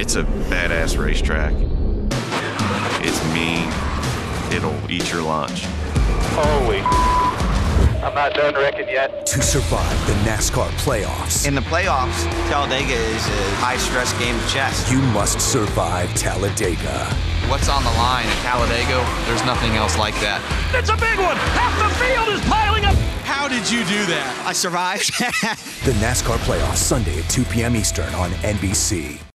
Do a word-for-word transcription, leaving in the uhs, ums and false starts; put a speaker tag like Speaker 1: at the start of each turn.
Speaker 1: It's a badass racetrack. It's mean. It'll eat your lunch.
Speaker 2: Holy, I'm not done wrecking yet.
Speaker 3: To survive the NASCAR playoffs,
Speaker 4: In the playoffs, Talladega is a high-stress game of chess.
Speaker 3: you must survive Talladega.
Speaker 5: What's on the line at Talladega? There's nothing else like that.
Speaker 6: It's a big one! Half the field is piling up!
Speaker 5: How did you do that?
Speaker 4: I survived.
Speaker 3: The NASCAR playoffs, Sunday at two p m Eastern on N B C.